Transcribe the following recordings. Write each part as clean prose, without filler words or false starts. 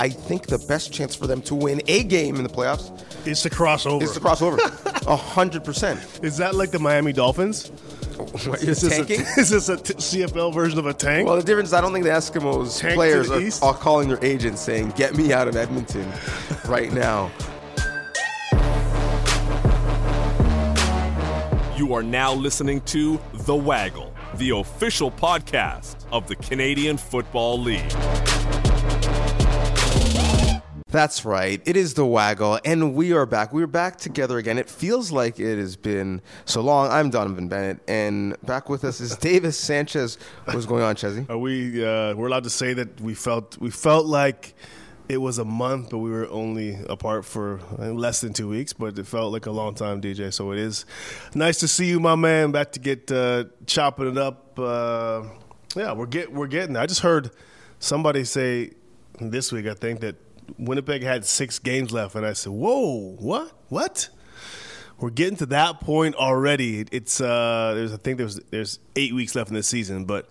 I think the best chance for them to win a game in the playoffs is to cross over. 100%. Is that like the Miami Dolphins? Is this a CFL version of a tank? Well, the difference is I don't think the Eskimos Tank players to the east? are calling their agents saying, get me out of Edmonton right now. You are now listening to The Waggle, the official podcast of the Canadian Football League. That's right. It is The Waggle, and we are back. We are back together again. It feels like it has been so long. I'm Donovan Bennett, and back with us is Davis Sanchez. What's going on, Chezzy? Are we're allowed to say that we felt like it was a month, but we were only apart for less than 2 weeks, but it felt like a long time, DJ. So it is nice to see you, my man, back to get chopping it up. We're getting there. I just heard somebody say this week, I think, that Winnipeg had 6 games left, and I said, whoa, what? We're getting to that point already. It's there's 8 weeks left in this season, but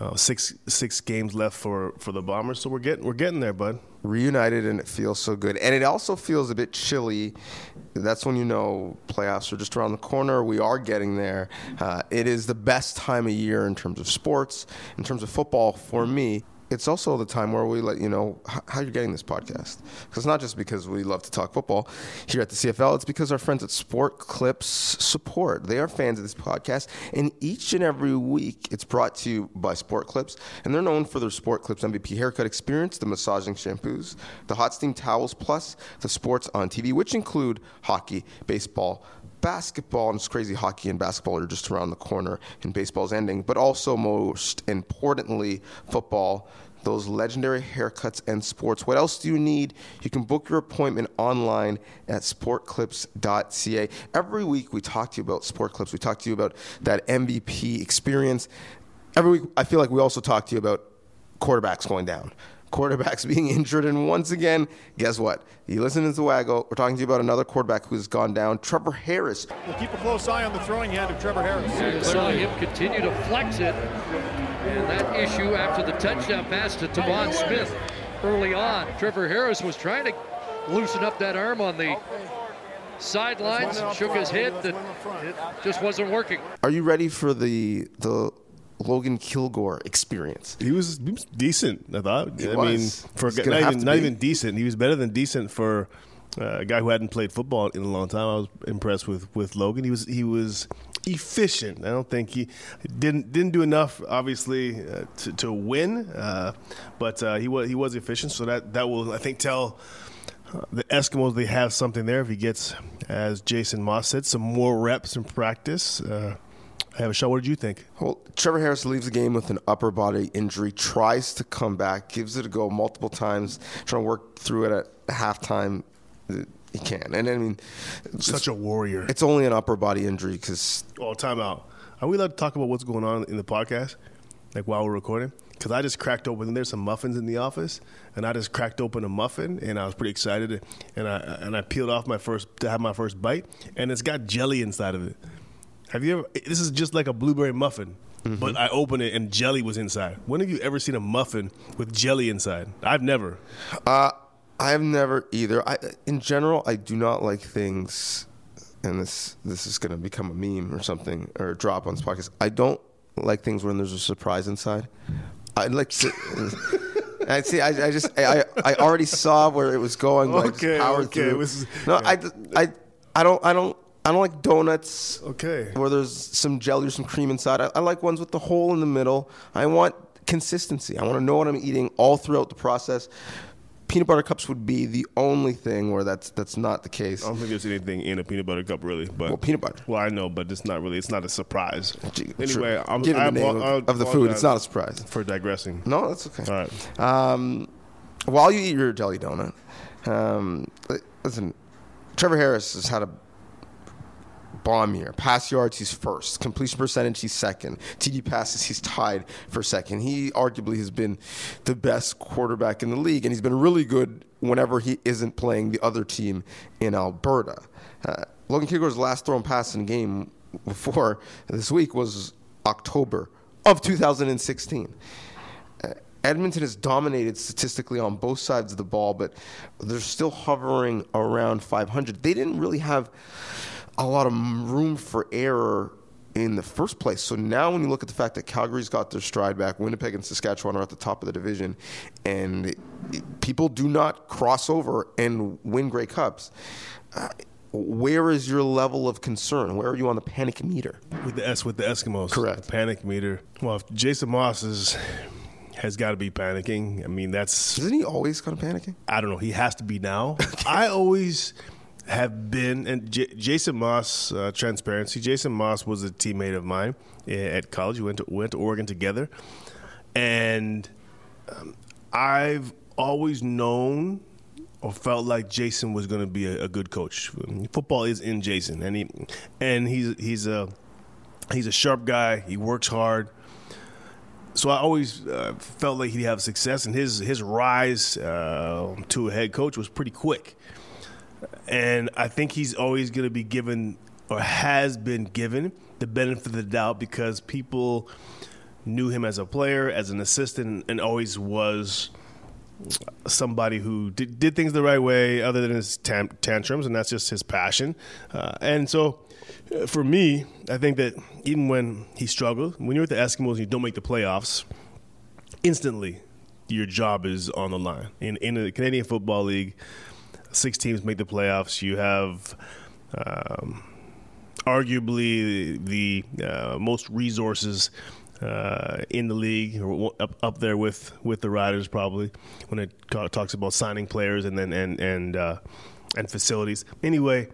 six games left for the Bombers, so we're getting there, bud. Reunited, and it feels so good. And it also feels a bit chilly. That's when you know playoffs are just around the corner. We are getting there. It is the best time of year in terms of sports, in terms of football for me. It's also the time where we let you know how you're getting this podcast. Because it's not just because we love to talk football here at the CFL. It's because our friends at Sport Clips support. They are fans of this podcast. And each and every week, it's brought to you by Sport Clips. And they're known for their Sport Clips MVP haircut experience, the massaging shampoos, the hot steam towels, plus the sports on TV, which include hockey, baseball, basketball, and it's crazy, hockey and basketball are just around the corner and baseball's ending, but also most importantly, football, those legendary haircuts and sports. What else do you need? You can book your appointment online at sportclips.ca. Every week we talk to you about Sport Clips. We talk to you about that MVP experience. Every week I feel like we also talk to you about quarterbacks going down, quarterbacks being injured, and once again, guess what? You listen to the Waggle. We're talking to you about another quarterback who's gone down, Trevor Harris. We'll keep a close eye on the throwing hand of Trevor Harris. And saw him continue to flex it, and that issue after the touchdown pass to Tavon Smith early on. Trevor Harris was trying to loosen up that arm on the sidelines, shook his head, that it just wasn't working. Are you ready for the Logan Kilgore experience? He was decent, I thought. For not even decent. He was better than decent for a guy who hadn't played football in a long time. I was impressed with Logan. He was efficient. I don't think he didn't do enough, obviously, to win, but he was efficient. So that will, I think, tell the Eskimos they have something there if he gets, as Jason Moss said, some more reps in practice. Have a shot. What did you think? Well, Trevor Harris leaves the game with an upper body injury, tries to come back, gives it a go multiple times, trying to work through it at halftime. He can. And I mean, such a warrior. It's only an upper body injury because. Oh, time out. Are we allowed to talk about what's going on in the podcast, like while we're recording? Because I just cracked open. There's some muffins in the office, and I just cracked open a muffin, and I was pretty excited. And I peeled off my first bite, and it's got jelly inside of it. Have you ever? This is just like a blueberry muffin, but I opened it and jelly was inside. When have you ever seen a muffin with jelly inside? I've never. I have never either. In general, I do not like things, and this is going to become a meme or something, or a drop on this podcast. I don't like things when there's a surprise inside. I like to. I see. I already saw where it was going. But I just powered through. I don't like donuts where there's some jelly or some cream inside. I like ones with the hole in the middle. I want consistency. I want to know what I'm eating all throughout the process. Peanut butter cups would be the only thing where that's not the case. I don't think there's anything in a peanut butter cup, really. But, well, peanut butter. Well, I know, but it's not really. It's not a surprise. Anyway, I'm giving the name of the food. It's not a surprise. For digressing. No, that's okay. All right. While you eat your jelly donut, listen, Trevor Harris has had a bomb year. Pass yards, he's first. Completion percentage, he's second. TD passes, he's tied for second. He arguably has been the best quarterback in the league, and he's been really good whenever he isn't playing the other team in Alberta. Logan Kilgore's last thrown pass in game before this week was October of 2016. Edmonton has dominated statistically on both sides of the ball, but they're still hovering around 500. They didn't really have a lot of room for error in the first place. So now when you look at the fact that Calgary's got their stride back, Winnipeg and Saskatchewan are at the top of the division, and people do not cross over and win Grey Cups, where is your level of concern? Where are you on the panic meter? With the Eskimos. Correct. The panic meter. Well, if Jason Moss has got to be panicking. I mean, Isn't he always kind of panicking? I don't know. He has to be now. I always have been, and Jason Moss, transparency, Jason Moss was a teammate of mine at college. We went to Oregon together. And I've always known or felt like Jason was going to be a good coach. Football is in Jason, and he's a sharp guy. He works hard. So I always felt like he'd have success, and his rise to a head coach was pretty quick. And I think he's always going to be given, or has been given, the benefit of the doubt because people knew him as a player, as an assistant, and always was somebody who did things the right way other than his tantrums, and that's just his passion. And so for me, I think that even when he struggled, when you're with the Eskimos and you don't make the playoffs, instantly your job is on the line. In the Canadian Football League, 6 teams make the playoffs. You have arguably the most resources in the league, or up there with the Riders probably, when it talks about signing players and facilities. Anyway,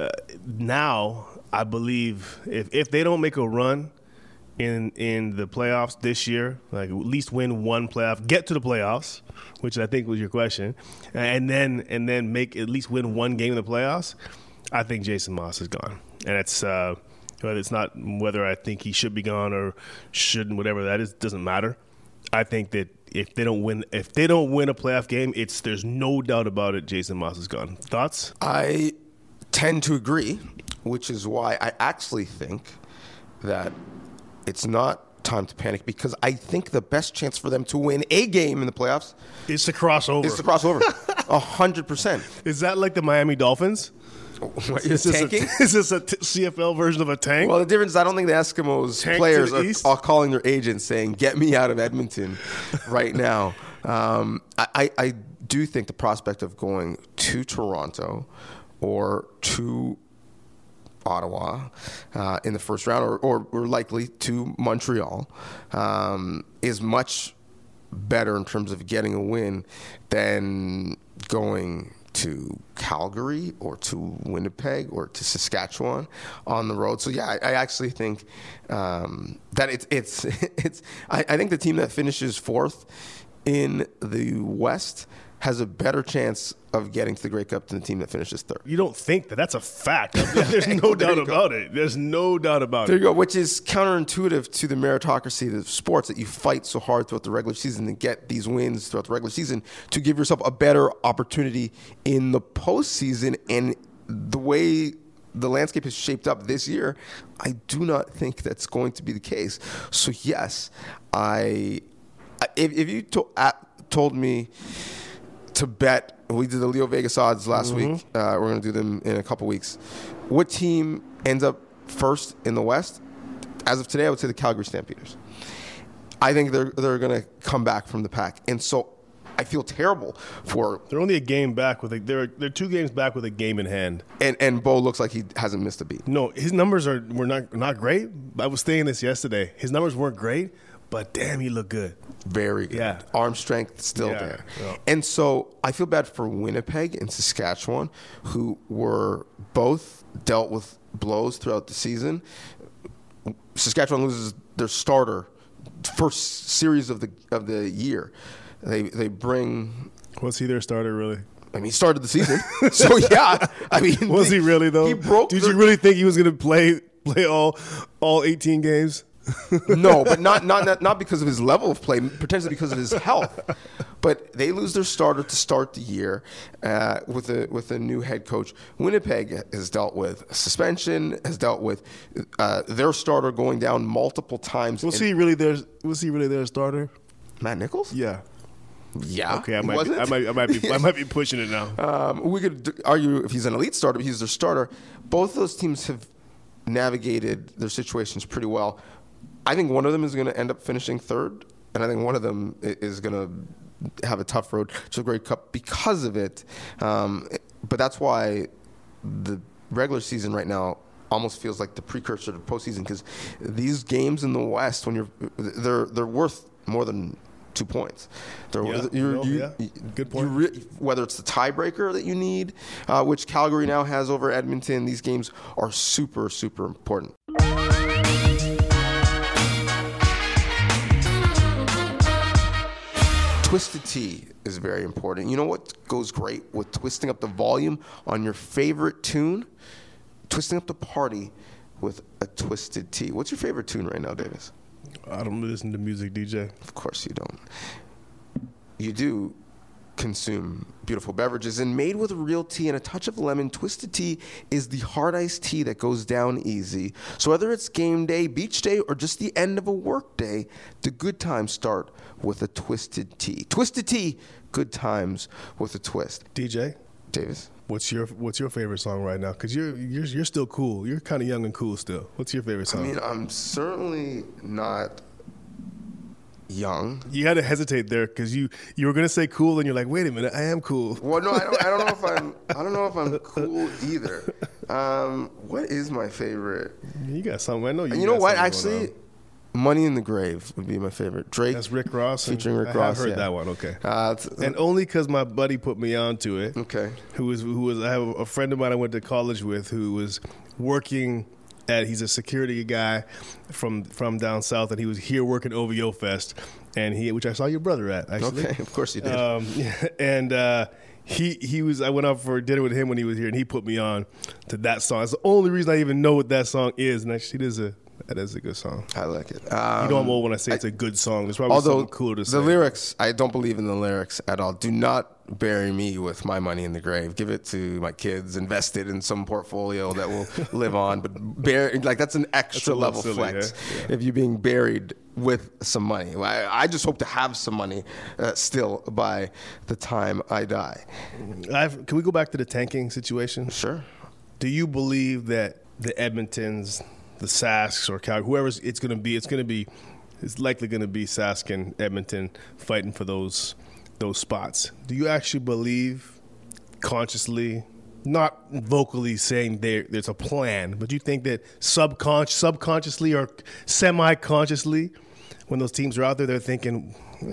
now I believe if they don't make a run in the playoffs this year, like at least win one playoff, get to the playoffs, which I think was your question, and then make at least win one game in the playoffs, I think Jason Moss is gone. And it's not whether I think he should be gone or shouldn't, whatever that is, doesn't matter. I think that if they don't win a playoff game, there's no doubt about it, Jason Moss is gone. Thoughts? I tend to agree, which is why I actually think that it's not time to panic, because I think the best chance for them to win a game in the playoffs is to cross over. 100%. Is that like the Miami Dolphins? What, is this tanking? Is this a CFL version of a tank? Well, the difference is I don't think the Eskimos players are calling their agents saying, get me out of Edmonton right now. I do think the prospect of going to Toronto or to Ottawa in the first round, or likely to Montreal, is much better in terms of getting a win than going to Calgary or to Winnipeg or to Saskatchewan on the road. So yeah, I actually think that it's I think the team that finishes fourth in the West has a better chance of getting to the Grey Cup than the team that finishes third. You don't think that? That's a fact. There's no doubt about it. There's no doubt about it. There you go, which is counterintuitive to the meritocracy of sports, that you fight so hard throughout the regular season to get these wins throughout the regular season to give yourself a better opportunity in the postseason. And the way the landscape has shaped up this year, I do not think that's going to be the case. So yes, if you told me to bet, we did the Leo Vegas odds last week. We're going to do them in a couple weeks. What team ends up first in the West? As of today, I would say the Calgary Stampeders. I think they're going to come back from the pack, and so I feel terrible for. They're only a game back with they're 2 games back with a game in hand. And Bo looks like he hasn't missed a beat. No, his numbers were not great. I was saying this yesterday. His numbers weren't great, but damn, he looked good. Very good. Yeah. Arm strength still there. Yeah. And so I feel bad for Winnipeg and Saskatchewan, who were both dealt with blows throughout the season. Saskatchewan loses their starter first series of the year. They bring. Was he their starter really? I mean, he started the season, so yeah. I mean, was he really though? He broke. Did you really think he was going to play all 18 games? No, but not because of his level of play, potentially because of his health. But they lose their starter to start the year with a new head coach. Winnipeg has dealt with suspension, has dealt with their starter going down multiple times. Was he really their starter? Matt Nichols? Yeah. Yeah. Okay, I might be pushing it now. We could argue if he's an elite starter, he's their starter. Both those teams have navigated their situations pretty well. I think one of them is going to end up finishing third, and I think one of them is going to have a tough road to the Grey Cup because of it. But that's why the regular season right now almost feels like the precursor to postseason, because these games in the West, when they're worth more than 2 points. Good point. Whether it's the tiebreaker that you need, which Calgary now has over Edmonton, these games are super, super important. Twisted tea is very important. You know what goes great with twisting up the volume on your favorite tune? Twisting up the party with a twisted tea. What's your favorite tune right now, Davis? I don't listen to music, DJ. Of course you don't. You do consume beautiful beverages, and made with real tea and a touch of lemon, Twisted Tea is the hard iced tea that goes down easy. So whether it's game day, beach day, or just the end of a work day, the good times start with a Twisted Tea. Twisted Tea, good times with a twist. DJ Davis, what's your favorite song right now? Because you're still cool. You're kind of young and cool still. What's your favorite song? I mean, I'm certainly not young. You had to hesitate there because you were gonna say cool, and you're like, wait a minute, I am cool. Well, no, I don't know if I'm cool either. What is my favorite? You got something. I know you. You know what? Actually, Money in the Grave would be my favorite. Drake. That's Rick Ross. Featuring Rick Ross. I heard that one. Okay. And only because my buddy put me onto it. Okay. Who was? I have a friend of mine I went to college with who was working. He's a security guy from down south, and he was here working OVO Fest, which I saw your brother at, actually. Okay, of course you did. He was. I went out for dinner with him when he was here, and he put me on to that song. That's the only reason I even know what that song is, and actually, that is a good song. I like it. You know I'm old when I say it's a good song. There's probably something cooler to say. The lyrics, I don't believe in the lyrics at all. Do not bury me with my money in the grave. Give it to my kids. Invest it in some portfolio that will live on. But that's an extra level flex. Yeah. If you're being buried with some money. I just hope to have some money still by the time I die. Can we go back to the tanking situation? Sure. Do you believe that the Edmontons, the Sasks or Calgary, whoever it's likely going to be Sask and Edmonton fighting for those spots. Do you actually believe consciously, not vocally saying there's a plan, but you think that subconsciously or semi-consciously, when those teams are out there, they're thinking,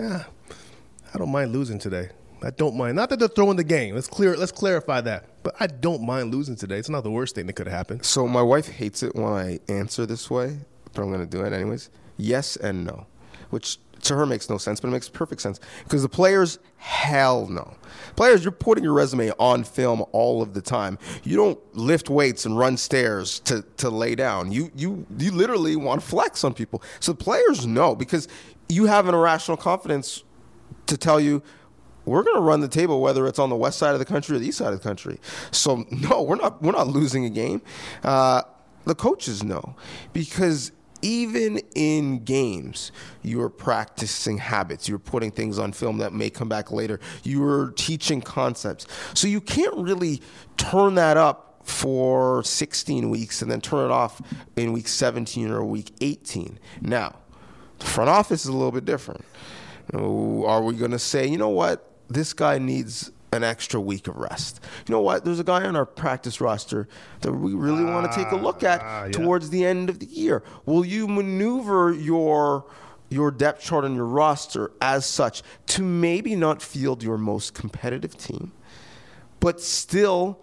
I don't mind losing today. I don't mind. Not that they're throwing the game. Let's clarify that. But I don't mind losing today. It's not the worst thing that could happen. So my wife hates it when I answer this way, but I'm going to do it anyways. Yes and no, which to her makes no sense, but it makes perfect sense. Because the players, hell no. Players, you're putting your resume on film all of the time. You don't lift weights and run stairs to lay down. You literally want to flex on people. So the players know, because you have an irrational confidence to tell you, we're going to run the table whether it's on the west side of the country or the east side of the country. So no, we're not losing a game. The coaches know, because even in games, you're practicing habits. You're putting things on film that may come back later. You're teaching concepts. So you can't really turn that up for 16 weeks and then turn it off in week 17 or week 18. Now, the front office is a little bit different. Are we going to say, you know what, this guy needs an extra week of rest? You know what, there's a guy on our practice roster that we really want to take a look at towards the end of the year. Will you maneuver your depth chart and your roster as such to maybe not field your most competitive team, but still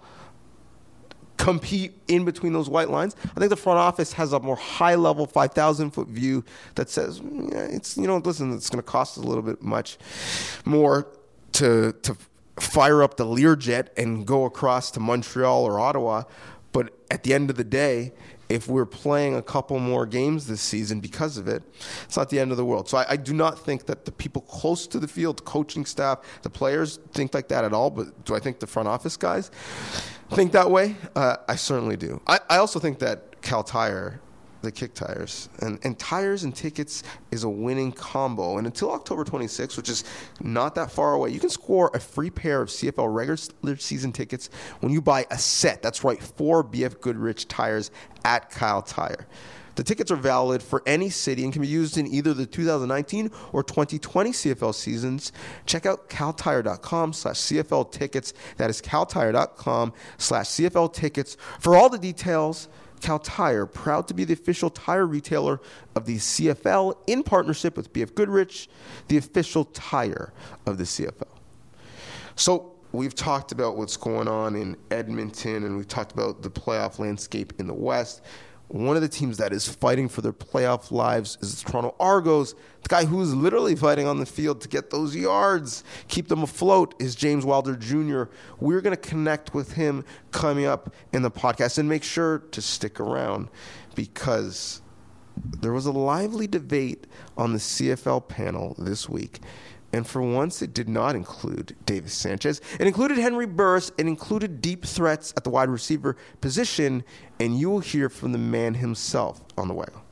compete in between those white lines? I think the front office has a more high-level 5,000-foot view that says, listen, it's going to cost us a little bit much more to fire up the Learjet and go across to Montreal or Ottawa. But at the end of the day, if we're playing a couple more games this season because of it, it's not the end of the world. So I do not think that the people close to the field, the coaching staff, the players think like that at all. But do I think the front office guys think that way? I certainly do. I also think that Cal Tire the Kick Tires. And tires and tickets is a winning combo. And until October 26th, which is not that far away, you can score a free pair of CFL regular season tickets when you buy a set. That's right, 4 BF Goodrich tires at Kyle Tire. The tickets are valid for any city and can be used in either the 2019 or 2020 CFL seasons. Check out caltire.com/CFL tickets. That is caltire.com/CFL tickets. For all the details, Cal Tire, proud to be the official tire retailer of the CFL in partnership with BF Goodrich, the official tire of the CFL. So we've talked about what's going on in Edmonton, and we've talked about the playoff landscape in the West. One of the teams that is fighting for their playoff lives is the Toronto Argos. The guy who's literally fighting on the field to get those yards, keep them afloat, is James Wilder Jr. We're going to connect with him coming up in the podcast, and make sure to stick around because there was a lively debate on the CFL panel this week. And for once, it did not include Davis Sanchez. It included Henry Burris. It included deep threats at the wide receiver position. And you will hear from the man himself on the Waggle.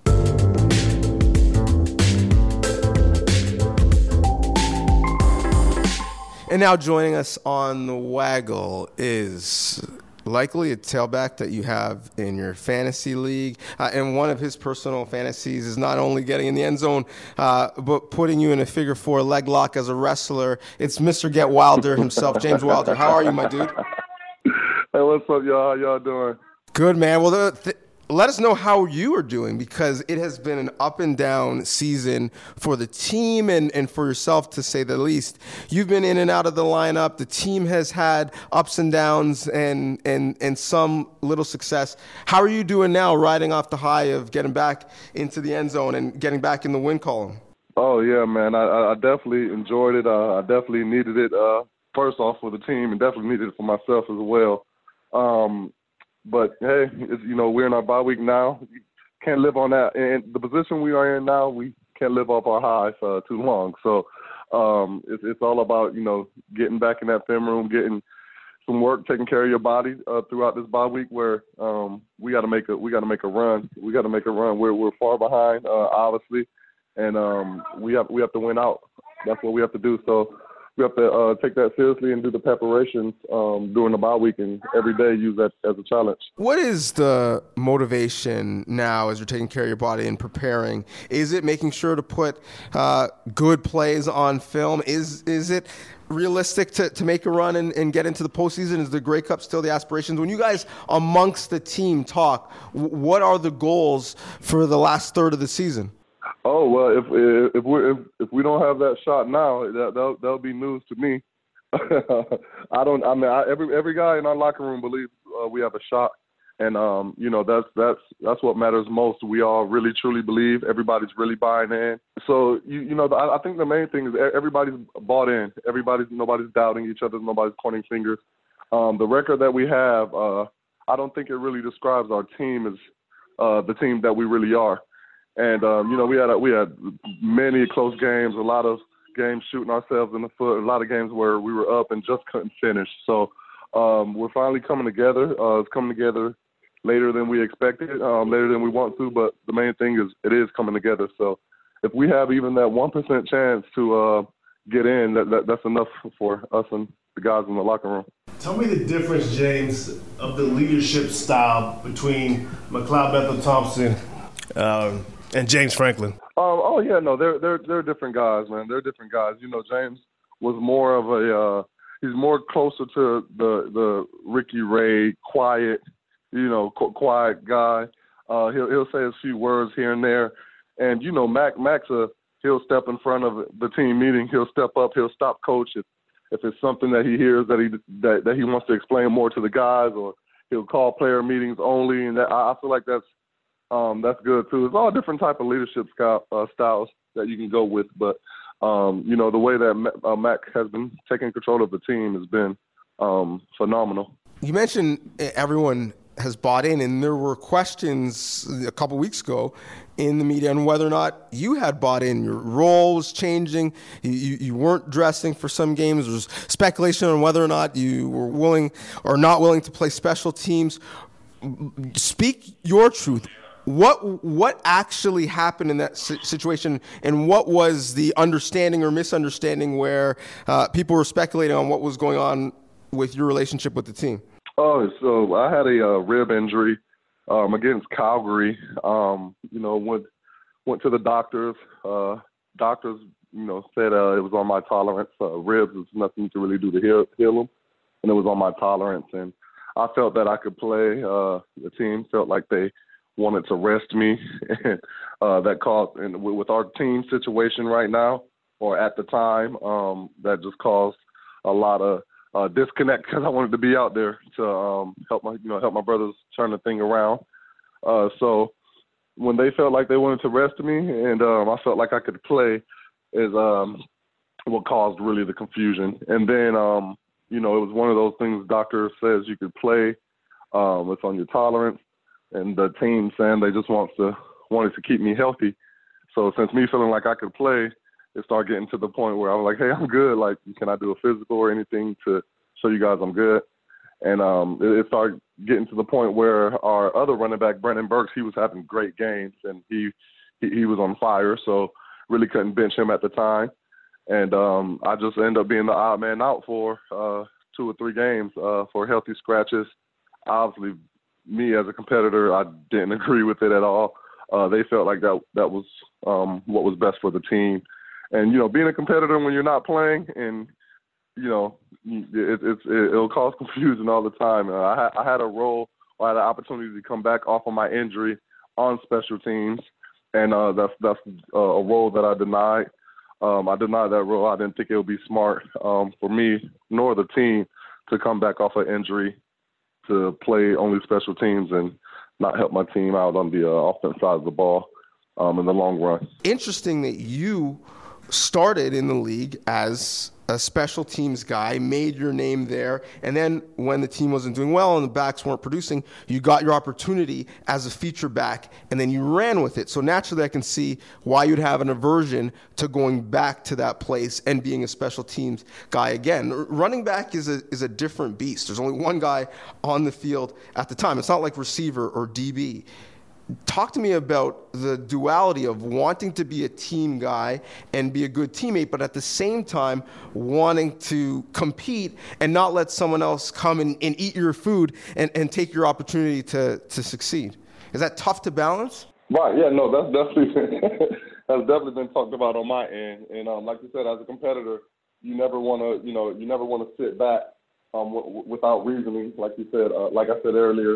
And now joining us on the Waggle is likely a tailback that you have in your fantasy league. And one of his personal fantasies is not only getting in the end zone, but putting you in a figure 4 leg lock as a wrestler. It's Mr. Get Wilder himself, James Wilder. How are you, my dude? Hey, what's up, y'all? How y'all doing? Good, man. Well, let us know how you are doing, because it has been an up and down season for the team and for yourself, to say the least. You've been in and out of the lineup. The team has had ups and downs and some little success. How are you doing now, riding off the high of getting back into the end zone and getting back in the win column? Oh, yeah, man. I definitely enjoyed it. I definitely needed it, first off, for the team, and definitely needed it for myself as well. But, hey, we're in our bye week now. You can't live on that. And the position we are in now, we can't live off our highs too long. So it's all about, getting back in that film room, getting some work, taking care of your body throughout this bye week, where we got to make a run. We got to make a run. We're far behind, obviously, and we have to win out. That's what we have to do. So we have to take that seriously and do the preparations during the bye week, and every day use that as a challenge. What is the motivation now as you're taking care of your body and preparing? Is it making sure to put good plays on film? Is it realistic to make a run and get into the postseason? Is the Grey Cup still the aspirations? When you guys amongst the team talk, what are the goals for the last third of the season? Oh, well, if we don't have that shot now, that'll be news to me. Every guy in our locker room believes we have a shot, and that's what matters most. We all really truly believe. Everybody's really buying in. So I think the main thing is everybody's bought in. Nobody's doubting each other. Nobody's pointing fingers. The record that we have, I don't think it really describes our team as the team that we really are. And we had many close games, a lot of games shooting ourselves in the foot, a lot of games where we were up and just couldn't finish. So we're finally coming together. It's coming together later than we expected, later than we want to, but the main thing is it is coming together. So if we have even that 1% chance to get in, that's enough for us and the guys in the locker room. Tell me the difference, James, of the leadership style between McLeod Bethel-Thompson and James Franklin. They're different guys, man. They're different guys. James was more of he's more closer to the Ricky Ray, quiet guy. He'll say a few words here and there, and Mac's he'll step in front of the team meeting. He'll step up. He'll stop coach if it's something that he hears that he wants to explain more to the guys, or he'll call player meetings only. And I feel like that's good too. It's all different type of leadership styles that you can go with, but the way that Mac has been taking control of the team has been phenomenal. You mentioned everyone has bought in, and there were questions a couple weeks ago in the media on whether or not you had bought in. Your role was changing. You weren't dressing for some games. There was speculation on whether or not you were willing or not willing to play special teams. Speak your truth. What actually happened in that situation, and what was the understanding or misunderstanding where people were speculating on what was going on with your relationship with the team? Oh, so I had a rib injury against Calgary. Went to the doctors. Doctors, said it was on my tolerance. Ribs is nothing you can really do to heal them, and it was on my tolerance. And I felt that I could play. The team felt like they wanted to rest me, and that caused, and with our team situation right now, or at the time, that just caused a lot of disconnect because I wanted to be out there to help my brothers turn the thing around. So when they felt like they wanted to rest me, and I felt like I could play, is what caused really the confusion. And then it was one of those things. Doctor says you could play. It's on your tolerance. And the team saying they just wanted to keep me healthy. So since me feeling like I could play, it started getting to the point where I was like, hey, I'm good. Like, can I do a physical or anything to show you guys I'm good? And it started getting to the point where our other running back, Brandon Burks, he was having great games, and he was on fire. So really couldn't bench him at the time. And I just ended up being the odd man out for 2 or 3 games for healthy scratches. Obviously, me as a competitor, I didn't agree with it at all. They felt like that was what was best for the team. And, being a competitor when you're not playing, and, it'll cause confusion all the time. I had a role, or I had an opportunity to come back off of my injury on special teams, and that's a role that I denied. I denied that role. I didn't think it would be smart for me nor the team to come back off an injury to play only special teams and not help my team out on the offense side of the ball in the long run. Interesting that you started in the league as a special teams guy, made your name there, and then when the team wasn't doing well and the backs weren't producing, you got your opportunity as a feature back, and then you ran with it. So naturally I can see why you'd have an aversion to going back to that place and being a special teams guy again. Running back is a different beast. There's only one guy on the field at the time. It's not like receiver or DB. Talk to me about the duality of wanting to be a team guy and be a good teammate, but at the same time wanting to compete and not let someone else come and eat your food and take your opportunity to succeed. Is that tough to balance? Right, yeah, no, that's definitely been talked about on my end. And like you said, as a competitor, you never want to sit back without reasoning. Like you said, like I said earlier,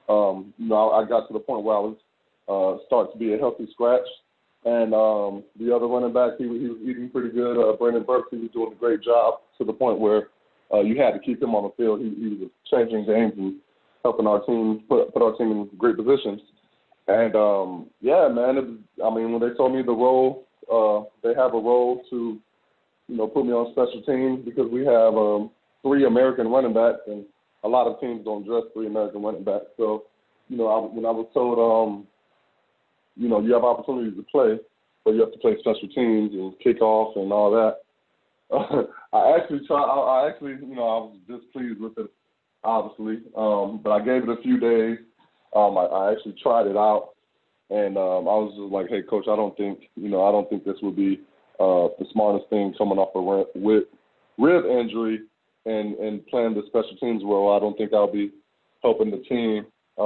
I got to the point where I was start to be a healthy scratch, and the other running back, he was eating pretty good. Brandon Burks, he was doing a great job to the point where you had to keep him on the field. He was changing games and helping our team put our team in great positions. And yeah, man, when they told me the role, they have a role to put me on special teams because we have 3 American running backs, and a lot of teams don't dress 3 American running backs. So, when I was told, you have opportunities to play, but you have to play special teams and kickoff and all that. I was displeased with it, obviously, but I gave it a few days. I actually tried it out, and I was just like, hey, Coach, I don't think this would be the smartest thing coming off a rib injury and playing the special teams role. I don't think I'll be helping the team.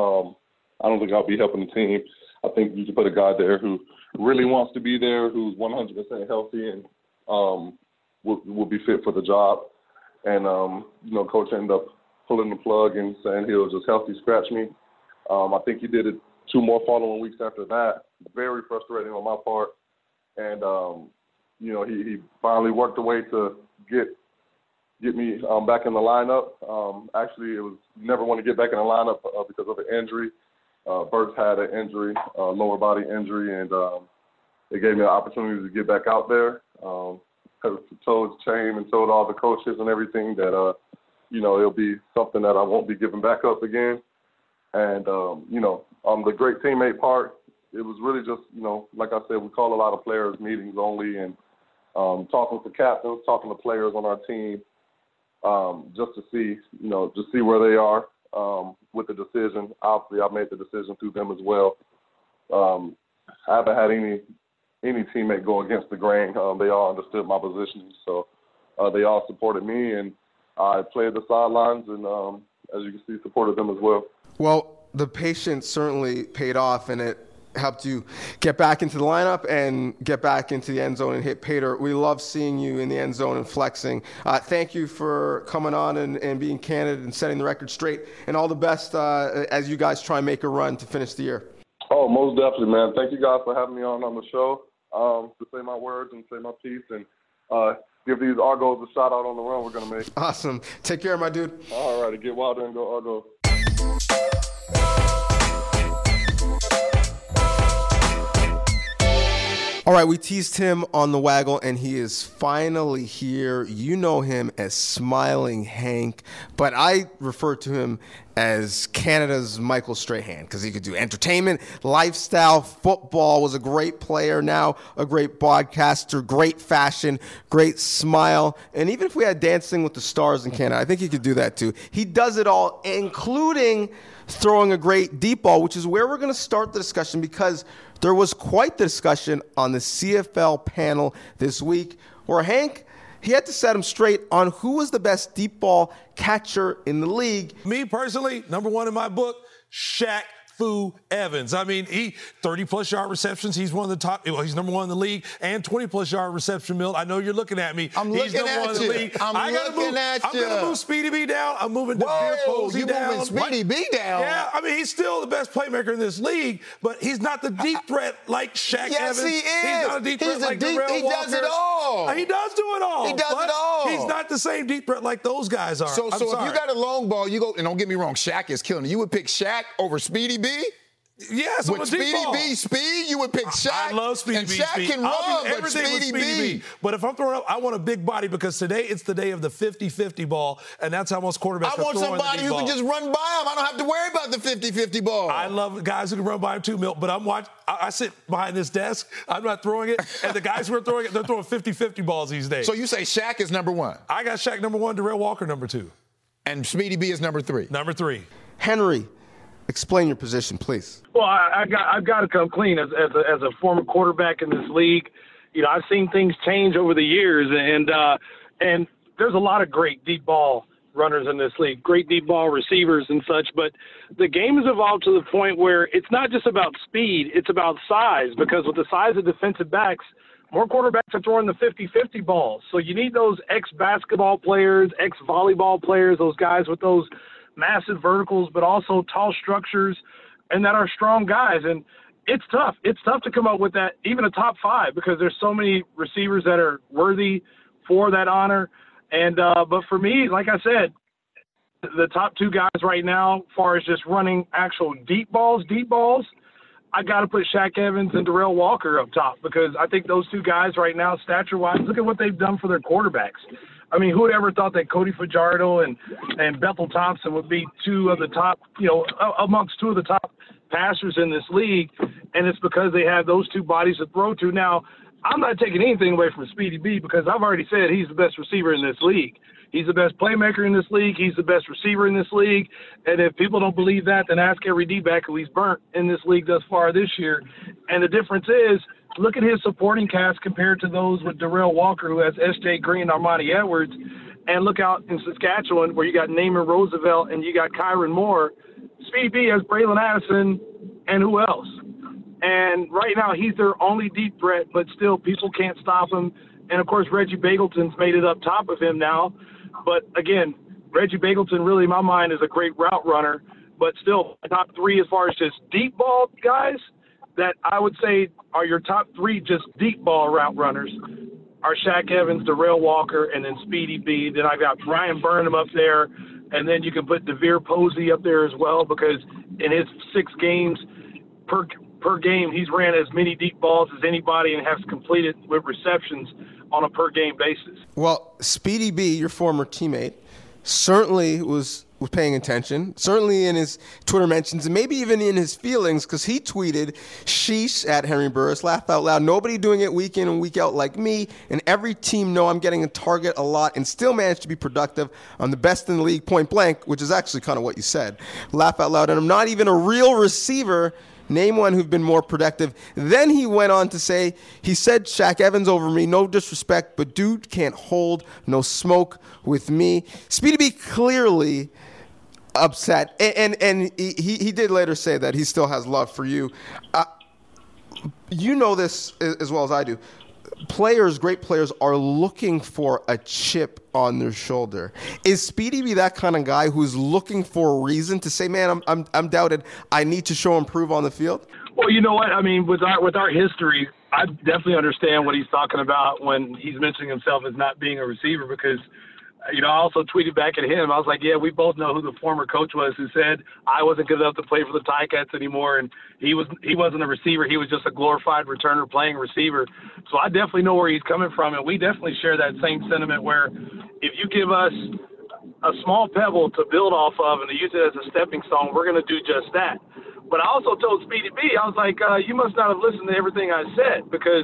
I think you should put a guy there who really wants to be there, who's 100% healthy and will be fit for the job. And, Coach ended up pulling the plug and saying he'll just healthy scratch me. I think he did it 2 more following weeks after that. Very frustrating on my part. And, he finally worked a way to get me back in the lineup. Actually, it was never want to get back in the lineup because of an injury. Burks had an injury, lower body injury, and it gave me an opportunity to get back out there. Told Chain and told all the coaches and everything that, it'll be something that I won't be giving back up again. And, on the great teammate part, it was really just, like I said, we call a lot of players meetings only and talking to captains, talking to players on our team, just to see where they are with the decision. Obviously, I made the decision through them as well. I haven't had any teammate go against the grain. They all understood my position, so they all supported me, and I played the sidelines, and as you can see, supported them as well. Well, the patience certainly paid off, and it helped you get back into the lineup and get back into the end zone and hit Pater. We love seeing you in the end zone and flexing. Thank you for coming on and being candid and setting the record straight, and all the best as you guys try and make a run to finish the year. Oh, most definitely, man. Thank you guys for having me on the show to say my words and say my piece and give these Argos a shout out on the run we're going to make. Awesome. Take care, my dude. All righty. Get wild and go Argos. All right, we teased him on the Waggle, and he is finally here. You know him as Smiling Hank, but I refer to him as Canada's Michael Strahan because he could do entertainment, lifestyle, football, was a great player, now a great broadcaster, great fashion, great smile. And even if we had Dancing with the Stars in Canada, I think he could do that too. He does it all, including throwing a great deep ball, which is where we're going to start the discussion because there was quite the discussion on the CFL panel this week where Hank, he had to set him straight on who was the best deep ball catcher in the league. Me personally, number one in my book, Shaq Fu Evans. I mean, he 30-plus yard receptions. He's one of the top. Well, he's number one in the league, and 20-plus yard reception, Milt. I know you're looking at me. I'm he's looking number at one in the league. I'm gonna move Speedy B down. I'm moving DeVere Posey down. Moving Speedy B down? Yeah, I mean, he's still the best playmaker in this league, but he's not the deep threat like Shaq yes, Evans. He is. He's not a deep threat like Darrell Walker. He does it all. He does do it all. He does it all. He's not the same deep threat like those guys are. So if you got a long ball, you go, and don't get me wrong, Shaq is killing it. You would pick Shaq over Speedy B? Yes, with Speedy B speed, you would pick Shaq. I love Speedy B. Shaq can run, but Speedy B. But if I'm throwing up, I want a big body because today it's the day of the 50-50 ball, and that's how most quarterbacks are throwing the deep ball. I want somebody who can just run by him. I don't have to worry about the 50-50 ball. I love guys who can run by him too, Milt, but I sit behind this desk. I'm not throwing it, and the guys who are throwing it, they're throwing 50-50 balls these days. So you say Shaq is number one? I got Shaq number one, Darrell Walker number two. And Speedy B is number three? Number three. Henry, explain your position, please. Well, I've got to come clean as a former quarterback in this league. You know, I've seen things change over the years, and there's a lot of great deep ball runners in this league, great deep ball receivers and such. But the game has evolved to the point where it's not just about speed; it's about size. Because with the size of defensive backs, more quarterbacks are throwing the 50-50 balls. So you need those ex-basketball players, ex-volleyball players, those guys with those massive verticals, but also tall structures, and that are strong guys. And it's tough. It's tough to come up with that, even a top five, because there's so many receivers that are worthy for that honor. And but for me, like I said, the top two guys right now, as far as just running actual deep balls, I got to put Shaq Evans and Darrell Walker up top because I think those two guys right now, stature-wise, look at what they've done for their quarterbacks. I mean, who would ever thought that Cody Fajardo and Bethel Thompson would be two of the top, amongst two of the top passers in this league, and it's because they have those two bodies to throw to. Now, I'm not taking anything away from Speedy B because I've already said he's the best receiver in this league. He's the best playmaker in this league. He's the best receiver in this league. And if people don't believe that, then ask every D-back who he's burnt in this league thus far this year. And the difference is, look at his supporting cast compared to those with Darrell Walker, who has S.J. Green and Armani Edwards. And look out in Saskatchewan where you got Naaman Roosevelt and you got Kyron Moore. Speedy B has Braylon Addison and who else? And right now he's their only deep threat, but still people can't stop him. And, of course, Reggie Bagleton's made it up top of him now. But, again, Reggie Bagleton really, in my mind, is a great route runner. But still, top three as far as just deep ball guys that I would say are your top three just deep ball route runners are Shaq Evans, Darrell Walker, and then Speedy B. Then I got Brian Burnham up there. And then you can put DeVere Posey up there as well because in his 6 games per game, he's ran as many deep balls as anybody and has completed with receptions on a per-game basis. Well, Speedy B, your former teammate, certainly was paying attention, certainly in his Twitter mentions, and maybe even in his feelings, because he tweeted, "Sheesh," at Henry Burris, laugh out loud, "Nobody doing it week in and week out like me, and every team know I'm getting a target a lot and still manage to be productive. I'm the best in the league, point blank," which is actually kind of what you said. Laugh out loud, and I'm not even a real receiver. Name one who've been more productive. Then he went on to say, he said Shaq Evans over me, no disrespect, but dude can't hold no smoke with me. Speedy B clearly upset, and he did later say that he still has love for you. You know this as well as I do. Players, great players, are looking for a chip on their shoulder. Is Speedy B that kind of guy who's looking for a reason to say, man, I'm doubted, I need to show improve on the field? Well, you know what? I mean, with our history, I definitely understand what he's talking about when he's mentioning himself as not being a receiver, because I also tweeted back at him. I was like, yeah, we both know who the former coach was who said I wasn't good enough to play for the Ticats anymore, and he wasn't a receiver. He was just a glorified returner playing receiver. So I definitely know where he's coming from, and we definitely share that same sentiment where if you give us a small pebble to build off of and to use it as a stepping stone, we're going to do just that. But I also told Speedy B, I was like, you must not have listened to everything I said, because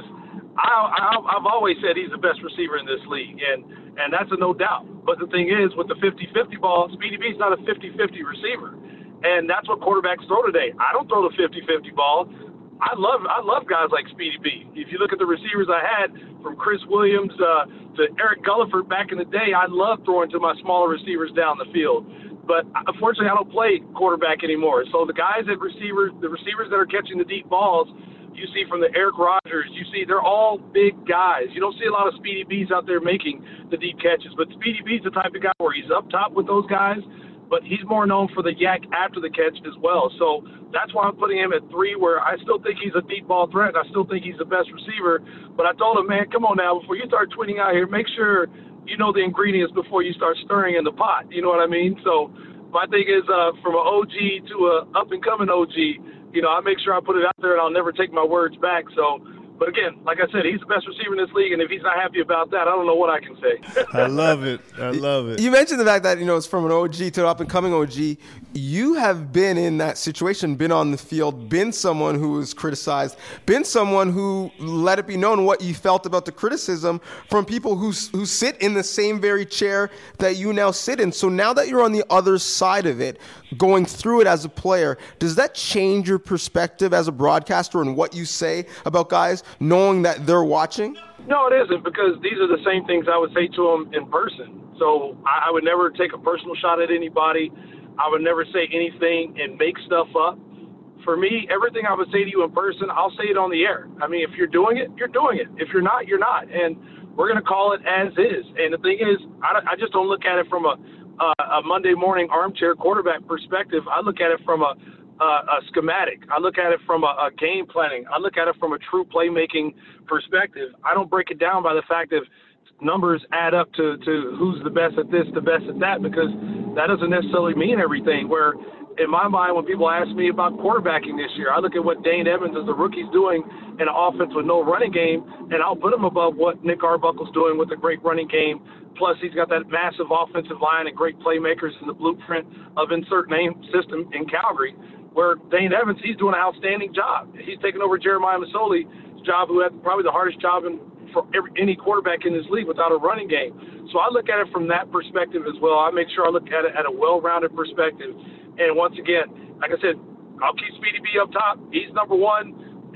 I've always said he's the best receiver in this league, and that's a no doubt. But the thing is, with the 50-50 ball, Speedy B's not a 50-50 receiver, and that's what quarterbacks throw today. I don't throw the 50-50 ball. I love guys like Speedy B. If you look at the receivers I had, from Chris Williams to Eric Gulliford back in the day, I loved throwing to my smaller receivers down the field. But unfortunately, I don't play quarterback anymore. So the receivers that are catching the deep balls, you see from the Eric Rogers, you see they're all big guys. You don't see a lot of Speedy B's out there making the deep catches. But Speedy B's the type of guy where he's up top with those guys, but he's more known for the yak after the catch as well. So that's why I'm putting him at 3, where I still think he's a deep ball threat, and I still think he's the best receiver. But I told him, man, come on now, before you start tweeting out here, make sure you know the ingredients before you start stirring in the pot. You know what I mean? So my thing is, from an OG to an up-and-coming OG, I make sure I put it out there, and I'll never take my words back. So, but again, like I said, he's the best receiver in this league, and if he's not happy about that, I don't know what I can say. I love it. I love it. You mentioned the fact that, it's from an OG to an up-and-coming OG. You have been in that situation, been on the field, been someone who was criticized, been someone who let it be known what you felt about the criticism from people who sit in the same very chair that you now sit in. So now that you're on the other side of it, going through it as a player, does that change your perspective as a broadcaster and what you say about guys, knowing that they're watching? No, it isn't, because these are the same things I would say to them in person. So I would never take a personal shot at anybody. I would never say anything and make stuff up. For me, everything I would say to you in person, I'll say it on the air. I mean, if you're doing it, you're doing it. If you're not, you're not. And we're going to call it as is. And the thing is, I just don't look at it from a Monday morning armchair quarterback perspective. I look at it from a schematic. I look at it from a game planning. I look at it from a true playmaking perspective. I don't break it down by the fact that numbers add up to who's the best at this, the best at that, because that doesn't necessarily mean everything. Where in my mind, when people ask me about quarterbacking this year, I look at what Dane Evans as the rookie's doing in an offense with no running game, and I'll put him above what Nick Arbuckle's doing with a great running game. Plus, he's got that massive offensive line and great playmakers in the blueprint of insert name system in Calgary, where Dane Evans, he's doing an outstanding job. He's taking over Jeremiah Masoli's job, who had probably the hardest job for any quarterback in this league without a running game. So I look at it from that perspective as well. I make sure I look at it at a well-rounded perspective. And once again, like I said, I'll keep Speedy B up top. He's number one.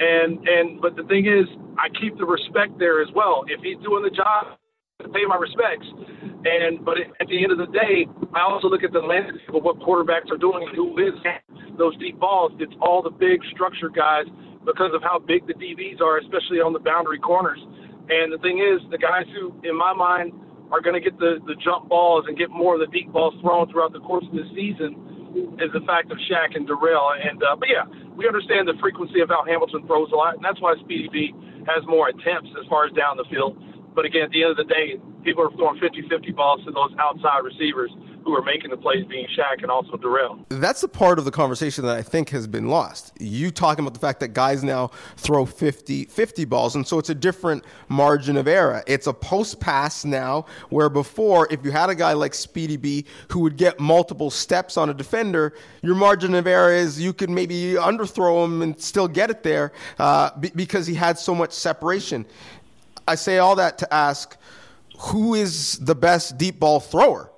But the thing is, I keep the respect there as well. If he's doing the job, I pay my respects. But at the end of the day, I also look at the landscape of what quarterbacks are doing and who is those deep balls. It's all the big structured guys because of how big the DBs are, especially on the boundary corners. And the thing is, the guys who, in my mind, are going to get the jump balls and get more of the deep balls thrown throughout the course of the season is the fact of Shaq and Darrell. But yeah, we understand the frequency of how Hamilton throws a lot, and that's why Speedy B has more attempts as far as down the field. But again, at the end of the day, people are throwing 50-50 balls to those outside receivers who are making the plays, being Shaq and also Darrell. That's the part of the conversation that I think has been lost. You talking about the fact that guys now throw 50-50 balls, and so it's a different margin of error. It's a post pass now, where before, if you had a guy like Speedy B who would get multiple steps on a defender, your margin of error is you could maybe underthrow him and still get it there because he had so much separation. I say all that to ask, who is the best deep ball thrower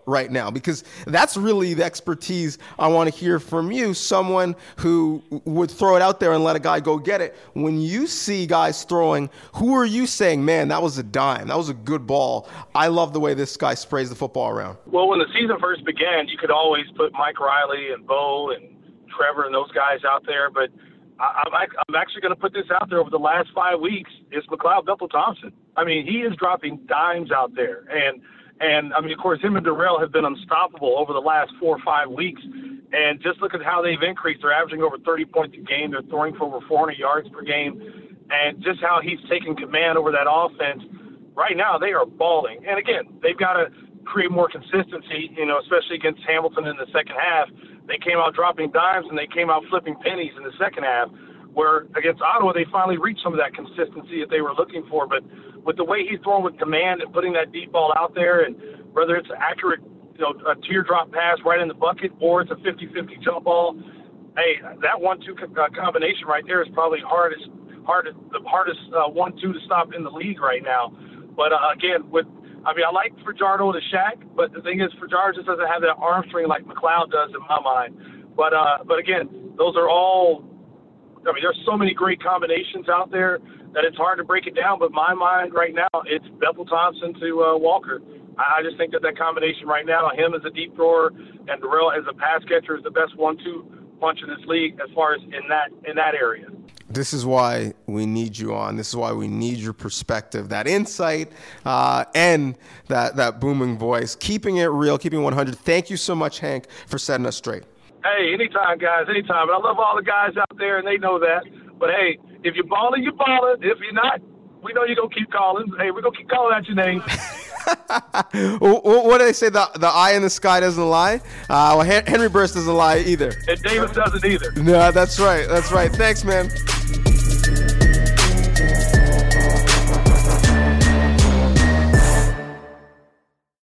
right now? Because that's really the expertise I want to hear from you, someone who would throw it out there and let a guy go get it. When you see guys throwing, who are you saying, man, that was a dime, that was a good ball, I love the way this guy sprays the football around? Well, when the season first began, you could always put Mike Riley and Bo and Trevor and those guys out there, but I'm actually going to put this out there. Over the last 5 weeks, it's McLeod Bethel-Thompson. I mean, he is dropping dimes out there. And I mean, of course, him and Darrell have been unstoppable over the last 4 or 5 weeks. And just look at how they've increased. They're averaging over 30 points a game. They're throwing for over 400 yards per game. And just how he's taking command over that offense. Right now, they are balling. And again, they've got to create more consistency, especially against Hamilton in the second half. They came out dropping dimes and they came out flipping pennies in the second half, where against Ottawa they finally reached some of that consistency that they were looking for. But with the way he's throwing with command and putting that deep ball out there, and whether it's an accurate, a teardrop pass right in the bucket or it's a 50-50 jump ball, hey, that 1-2 combination right there is probably the hardest 1-2 to stop in the league right now. But again, I like Fajardo to Shaq, but the thing is, Fajardo just doesn't have that arm strength like McLeod does in my mind. But again, those are all. I mean, there's so many great combinations out there that it's hard to break it down. But my mind right now, it's Bethel-Thompson to Walker. I just think that combination right now, him as a deep thrower and Darrell as a pass catcher, is the best 1-2 punch in this league as far as in that area. This is why we need you on. This is why we need your perspective, that insight, and that booming voice, keeping it real, keeping it 100. Thank you so much, Hank, for setting us straight. Hey, anytime, guys, anytime. And I love all the guys out there, and they know that. But, hey, if you're balling, you're balling. If you're not, we know you're going to keep calling. Hey, we're going to keep calling out your name. What do they say? The eye in the sky doesn't lie? Henry Burris doesn't lie either. And Davis doesn't either. No, that's right. That's right. Thanks, man.